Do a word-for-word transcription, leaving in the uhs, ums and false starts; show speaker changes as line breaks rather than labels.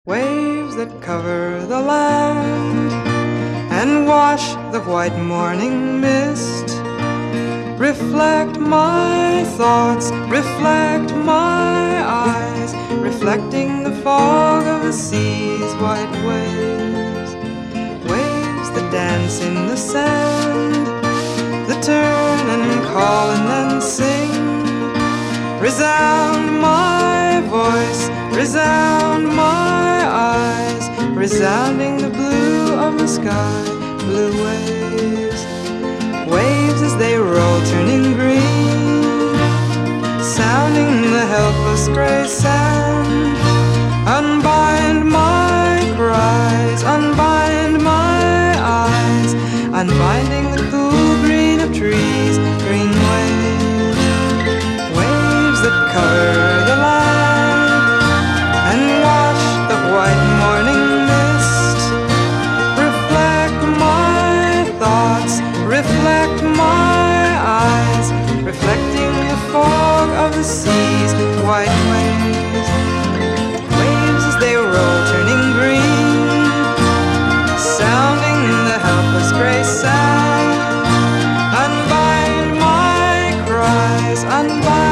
Waves that cover the land and wash the white morning mist, reflect my thoughts, reflect my eyes, reflecting the fog of the sea's white waves. Waves that dance in the sand, that turn and call and then sing, resound my voice, resound my eyes, resounding the blue of the sky. Blue waves, waves as they roll turning green, sounding the helpless gray sand. Unbind my cries, unbind my eyes, unbinding the cool green of trees. Green waves, waves that cover the land and wash the white morning mist, reflect my thoughts, reflect my eyes, reflecting the fog of the sea's white waves. Waves as they roll turning green, sounding the helpless gray sand. Unbind my cries, unbind